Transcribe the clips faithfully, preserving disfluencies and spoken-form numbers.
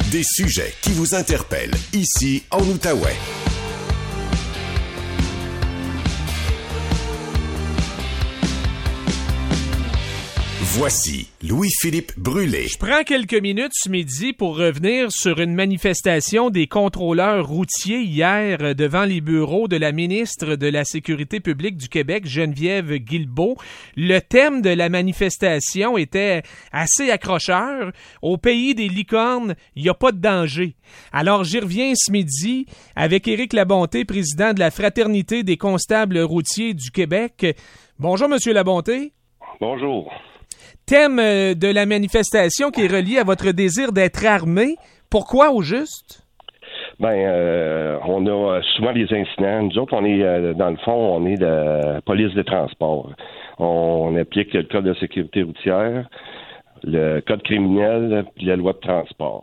Des sujets qui vous interpellent ici en Outaouais. Voici Louis-Philippe Brûlé. Je prends quelques minutes ce midi pour revenir sur une manifestation des contrôleurs routiers hier devant les bureaux de la ministre de la Sécurité publique du Québec, Geneviève Guilbeault. Le thème de la manifestation était assez accrocheur. Au pays des licornes, il n'y a pas de danger. Alors, j'y reviens ce midi avec Éric Labonté, président de la Fraternité des constables routiers du Québec. Bonjour, Monsieur Labonté. Bonjour. Thème de la manifestation qui est relié à votre désir d'être armé. Pourquoi au juste? Ben, euh, on a souvent des incidents. Nous autres, on est, euh, dans le fond, on est de la police de transport. On applique le code de sécurité routière, le code criminel, puis la loi de transport.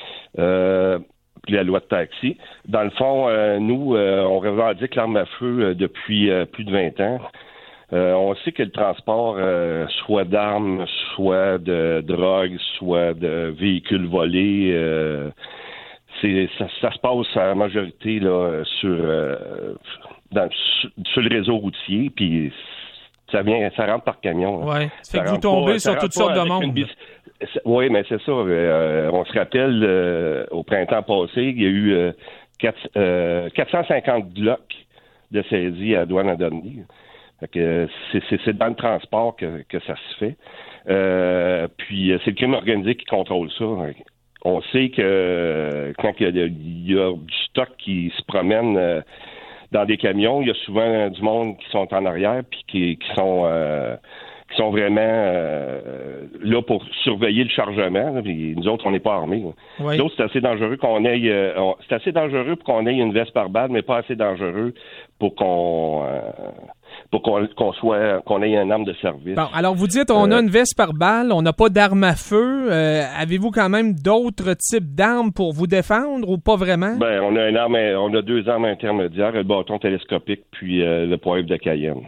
Euh, puis la loi de taxi. Dans le fond, euh, nous, euh, on revendique l'arme à feu euh, depuis euh, plus de vingt ans. Euh, on sait que le transport, euh, soit d'armes, soit de drogue, soit de véhicules volés, euh, c'est ça, ça se passe en majorité là sur, euh, dans, sur sur le réseau routier, puis ça vient, ça rentre par camion. Ouais. Ça fait que vous tombez pas, sur toutes sortes de monde. Bis... Oui, mais c'est ça. Euh, on se rappelle euh, au printemps passé, il y a eu euh, quatre, euh, quatre cent cinquante blocs de saisie à Douane-Adonny. Fait que c'est, c'est, c'est dans le transport que, que ça se fait. Euh, puis c'est le crime organisé qui contrôle ça. On sait que quand il y a, il y a du stock qui se promène euh, dans des camions, il y a souvent du monde qui sont en arrière puis qui, qui sont euh, qui sont vraiment euh, là pour surveiller le chargement. Là, puis nous autres, on n'est pas armés. Oui. Nous autres, c'est assez dangereux qu'on ait euh, on, c'est assez dangereux pour qu'on ait une veste par balle, mais pas assez dangereux pour qu'on euh, pour qu'on, qu'on soit qu'on ait une arme de service. Bon, alors vous dites on euh, a une veste par balle, on n'a pas d'arme à feu. Euh, avez-vous quand même d'autres types d'armes pour vous défendre ou pas vraiment? Ben, on a une arme, on a deux armes intermédiaires, le bâton télescopique puis euh, le poivre de Cayenne.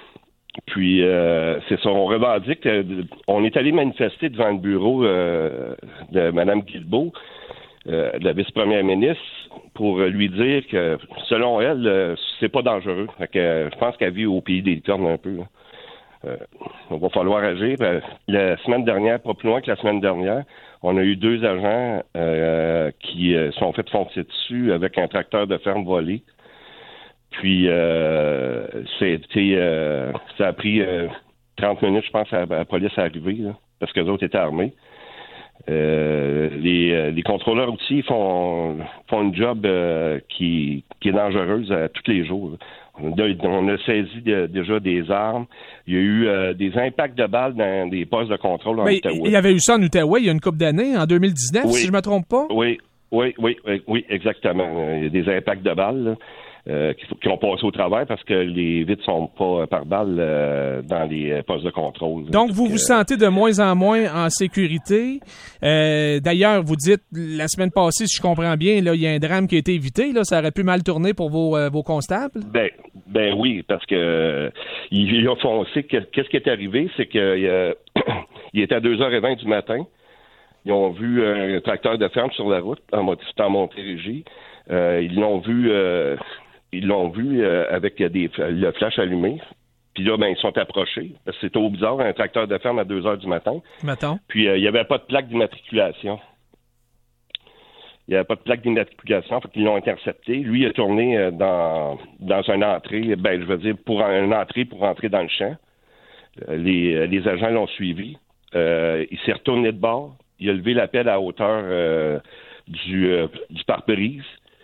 Puis euh, c'est ça, on revendique. Euh, on est allé manifester devant le bureau euh, de Mme Guilbeault, euh, de la vice-première ministre, pour lui dire que, selon elle, euh, c'est pas dangereux. Fait que, euh, je pense qu'elle vit au pays des licornes un peu. Euh, il va falloir agir. Euh, la semaine dernière, pas plus loin que la semaine dernière, on a eu deux agents euh, qui euh, sont fait foncer dessus avec un tracteur de ferme volé. Puis, euh, c'était, euh, ça a pris euh, trente minutes, je pense, à, à la police à arriver, là, parce que les autres étaient armés. Euh, les, les contrôleurs routiers font, font une job euh, qui, qui est dangereuse à tous les jours. On a, on a saisi de, déjà des armes. Il y a eu euh, des impacts de balles dans des postes de contrôle en Mais Outaouais. Il y avait eu ça en Outaouais il y a une couple d'années, en deux mille dix-neuf, oui. Si je ne me trompe pas. Oui, oui, oui, oui, oui, exactement. Il y a des impacts de balles, là. Euh, qui, qui ont passé au travers parce que les vitres sont pas par balle euh, dans les postes de contrôle. Donc, vous vous euh... sentez de moins en moins en sécurité. Euh, d'ailleurs, vous dites, la semaine passée, si je comprends bien, là, il y a un drame qui a été évité. Là, ça aurait pu mal tourner pour vos, euh, vos constables? Ben, ben oui, parce que euh, il a foncé. Qu'est-ce qui est arrivé? C'est qu'il euh, il était à deux heures vingt du matin. Ils ont vu un tracteur de ferme sur la route, en, en Montérégie. Euh, ils l'ont vu... Euh, Ils l'ont vu euh, avec des, le flash allumé. Puis là, ben, ils sont approchés. Parce que c'était au bizarre, un tracteur de ferme à deux heures du matin. Matin. Puis euh, il n'y avait pas de plaque d'immatriculation. Il n'y avait pas de plaque d'immatriculation, fait qu'ils l'ont intercepté. Lui, il a tourné euh, dans, dans une entrée, ben, je veux dire, pour une entrée pour rentrer dans le champ. Euh, les, les agents l'ont suivi. Euh, il s'est retourné de bord. Il a levé la pelle à hauteur euh, du, euh, du pare-brise.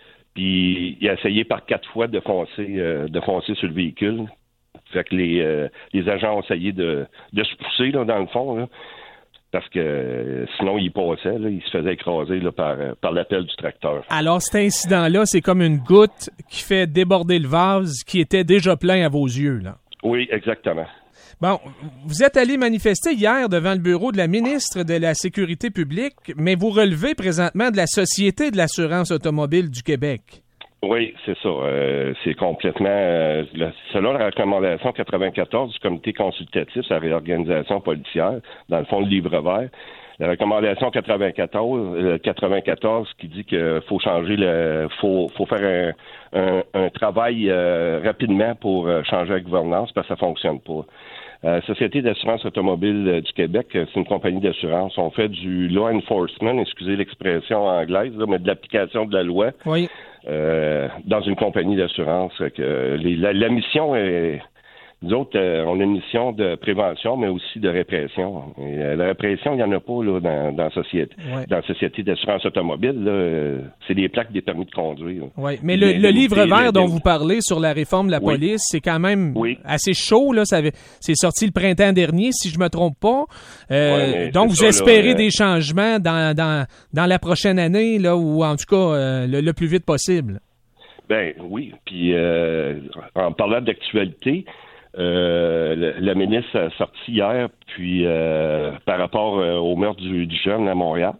Puis il a essayé par quatre fois de foncer, euh, de foncer sur le véhicule. Fait que les, euh, les agents ont essayé de, de se pousser là, dans le fond, là, parce que euh, sinon il passait, là, il se faisait écraser là, par, par l'appel du tracteur. Alors cet incident-là, c'est comme une goutte qui fait déborder le vase qui était déjà plein à vos yeux, là. Oui, exactement. Bon, vous êtes allé manifester hier devant le bureau de la ministre de la Sécurité publique, mais vous relevez présentement de la Société de l'assurance automobile du Québec. Oui, c'est ça. Euh, c'est complètement... Euh, la, selon la recommandation quatre-vingt-quatorze du comité consultatif sur la réorganisation policière, dans le fond, le livre vert, La recommandation quatre-vingt-quatorze, euh, quatre-vingt-quatorze qui dit qu'il faut changer le, faut, faut faire un, un, un travail euh, rapidement pour euh, changer la gouvernance parce que ça fonctionne pas. La euh, Société d'assurance automobile euh, du Québec, c'est une compagnie d'assurance. On fait du law enforcement, excusez l'expression anglaise, là, mais de l'application de la loi oui. euh, dans une compagnie d'assurance. Que les, la, la mission est... Nous autres, euh, on a une mission de prévention, mais aussi de répression. Et, euh, la répression, il n'y en a pas là, dans, dans, société, ouais. dans la Société d'assurance automobile. Là, euh, c'est des plaques des permis de conduire. Oui, mais le, le livre vert dont vous parlez sur la réforme de la oui. police, c'est quand même oui. assez chaud. Là, ça avait, c'est sorti le printemps dernier, si je ne me trompe pas. Euh, ouais, donc, vous ça, espérez là, des euh... changements dans, dans, dans la prochaine année, là, ou en tout cas euh, le, le plus vite possible? Ben oui. Puis, euh, en parlant d'actualité, Euh, la, la ministre a sorti hier, puis euh, par rapport euh, au meurtre du, du jeune à Montréal,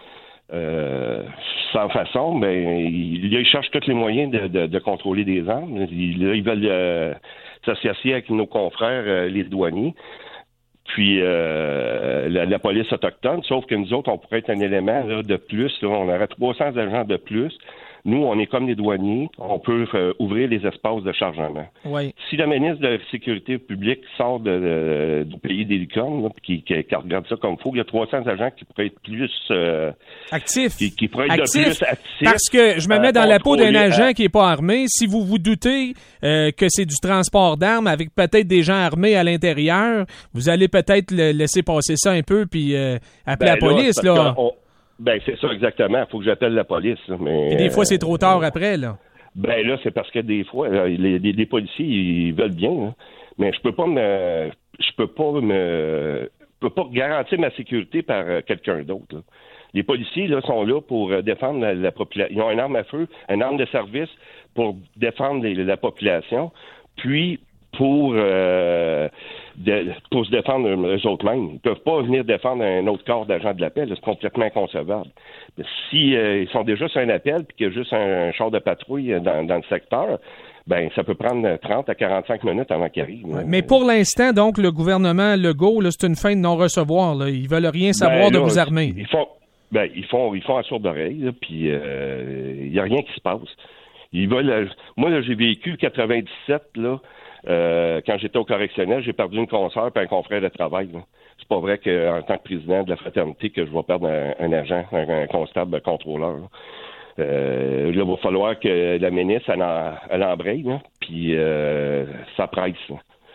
euh, sans façon, ben il, il cherche tous les moyens de, de, de contrôler des armes. Ils, ils veulent euh, s'associer avec nos confrères, euh, les douaniers, puis euh, la, la police autochtone, sauf que nous autres, on pourrait être un élément là, de plus. Là, on aurait trois cents agents de plus. Nous, on est comme les douaniers, on peut euh, ouvrir les espaces de chargement. Oui. Si la ministre de la Sécurité publique sort de, de, du pays des licornes, là, qui, qui, qui regarde ça comme il faut, il y a trois cents agents qui pourraient être plus... Euh, actifs. Qui, qui pourraient être actifs. de plus actifs. Parce que je me mets dans la peau d'un agent à... qui n'est pas armé. Si vous vous doutez euh, que c'est du transport d'armes avec peut-être des gens armés à l'intérieur, vous allez peut-être le laisser passer ça un peu puis euh, appeler ben, la police, là. là. On... Ben, c'est ça exactement. Il faut que j'appelle la police. Mais, et des fois, c'est trop tard euh, après, là. Ben là, c'est parce que des fois, là, les, les, les policiers, ils veulent bien, hein, mais je peux pas me je peux pas me je peux pas garantir ma sécurité par euh, quelqu'un d'autre. Là. Les policiers là sont là pour euh, défendre la, la population. Ils ont une arme à feu, une arme de service pour défendre les, la population, puis pour euh, de, pour se défendre eux autres mêmes. Ils peuvent pas venir défendre un autre corps d'agents de la paix. Là, c'est complètement inconcevable. Si euh, ils sont déjà sur un appel puis qu'il y a juste un, un char de patrouille dans, dans le secteur, ben ça peut prendre trente à quarante-cinq minutes avant qu'il arrive. Ouais, mais pour l'instant, donc, le gouvernement Legault, là, c'est une fin de non-recevoir. Là. Ils veulent rien savoir ben, là, de vous armer. Ils font, ben, ils font, ils font à sourde oreille, puis il euh, y a rien qui se passe. Ils veulent. Moi, là, j'ai vécu quatre-vingt-dix-sept là. Euh, quand j'étais au correctionnel, j'ai perdu une consoeur et un confrère de travail. Là. C'est pas vrai qu'en tant que président de la fraternité que je vais perdre un, un agent, un, un constable, un contrôleur. Là. Euh, là, il va falloir que la ministre elle, en, elle embraye, puis euh, ça presse. Là.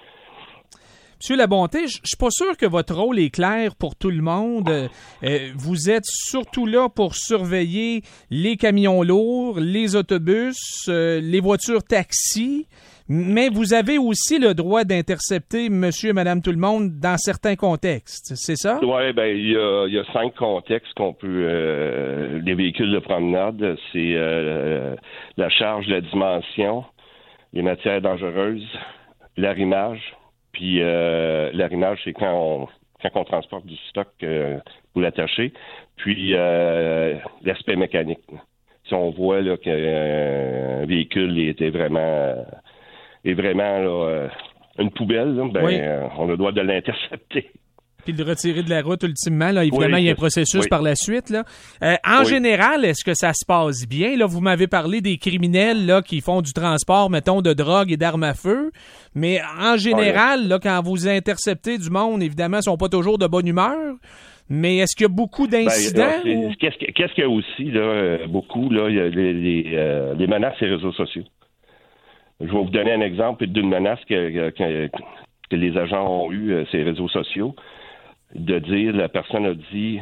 Monsieur Labonté, je suis pas sûr que votre rôle est clair pour tout le monde. Euh, vous êtes surtout là pour surveiller les camions lourds, les autobus, euh, les voitures taxis, mais vous avez aussi le droit d'intercepter monsieur et madame tout le monde dans certains contextes, c'est ça? Oui, bien, il y a, y a cinq contextes qu'on peut... Euh, les véhicules de promenade, c'est euh, la charge, la dimension, les matières dangereuses, l'arrimage. Puis euh, l'arrimage, c'est quand on, quand on transporte du stock euh, pour l'attacher. Puis euh, l'aspect mécanique. Si on voit là, qu'un euh, véhicule était vraiment est vraiment là, une poubelle, là, ben oui. euh, on a le droit de l'intercepter. Puis de retirer de la route ultimement. Là, évidemment, oui, il y a un processus oui. par la suite. Là. Euh, en oui. général, est-ce que ça se passe bien? Là, vous m'avez parlé des criminels là, qui font du transport, mettons, de drogue et d'armes à feu. Mais en général, oui. là, quand vous interceptez du monde, évidemment, ils ne sont pas toujours de bonne humeur. Mais est-ce qu'il y a beaucoup d'incidents? Ben, ou... qu'est-ce, qu'est-ce qu'il y a aussi, là, beaucoup, là, il y a les, les, euh, les menaces sur les réseaux sociaux. Je vais vous donner un exemple d'une menace que, que, que les agents ont eue euh, sur les réseaux sociaux. De dire, la personne a dit,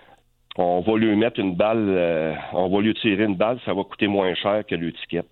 on va lui mettre une balle, euh, on va lui tirer une balle, ça va coûter moins cher que l'étiquette.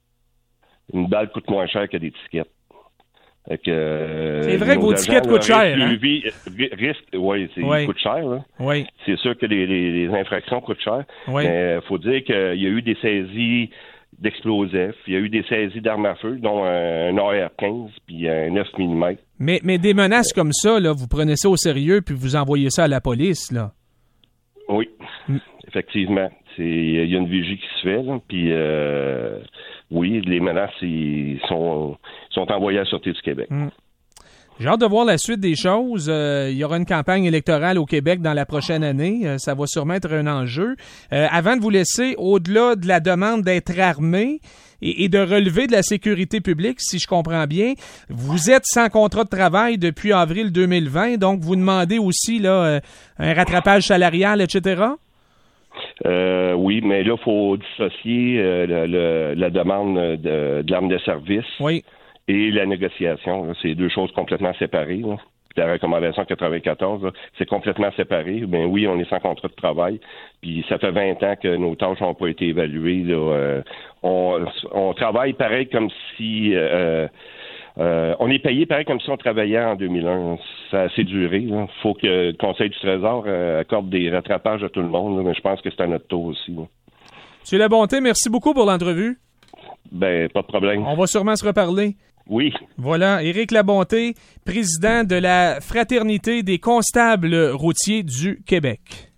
Une balle coûte moins cher que l'étiquette. Fait que, euh, c'est vrai que vos tickets coûtent cher. Hein? Risque, oui, c'est, oui. il coûte cher. Là. Oui. C'est sûr que les, les, les infractions coûtent cher. Oui. Mais il faut dire qu'il y a eu des saisies d'explosifs, il y a eu des saisies d'armes à feu, dont un, un A R quinze puis un neuf millimètres. Mais, mais des menaces comme ça, là, vous prenez ça au sérieux puis vous envoyez ça à la police, là? Oui, mm. effectivement. Il y a une vigie qui se fait, là, puis euh, oui, les menaces ils sont, sont envoyées à la Sûreté du Québec. Mm. J'ai hâte de voir la suite des choses. Euh, il y aura une campagne électorale au Québec dans la prochaine année. Euh, ça va sûrement être un enjeu. Euh, avant de vous laisser, au-delà de la demande d'être armé et, et de relever de la sécurité publique, si je comprends bien, vous êtes sans contrat de travail depuis avril deux mille vingt, donc vous demandez aussi là euh, un rattrapage salarial, et cetera? Euh, oui, mais là, il faut dissocier euh, le, le, la demande de, de l'arme de service oui. et la négociation. Là. C'est deux choses complètement séparées. Là. La recommandation quatre-vingt-quatorze, là, c'est complètement séparé. Ben oui, on est sans contrat de travail. Puis ça fait vingt ans que nos tâches n'ont pas été évaluées. Là. Euh, on, on travaille pareil comme si... Euh, Euh, on est payé pareil comme si on travaillait en deux mille un. Ça a assez duré. Il faut que le Conseil du Trésor euh, accorde des rattrapages à tout le monde, là, mais je pense que c'est à notre tour aussi. Là. Monsieur Labonté, merci beaucoup pour l'entrevue. Ben, pas de problème. On va sûrement se reparler. Oui. Voilà, Éric Labonté, président de la Fraternité des constables routiers du Québec.